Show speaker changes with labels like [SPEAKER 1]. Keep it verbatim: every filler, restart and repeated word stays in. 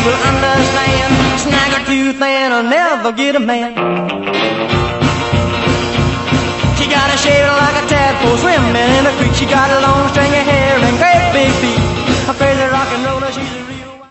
[SPEAKER 1] will understand. Snagger too thin will never get a man. She got a shape like a tadpole swimming in a creek. She got a long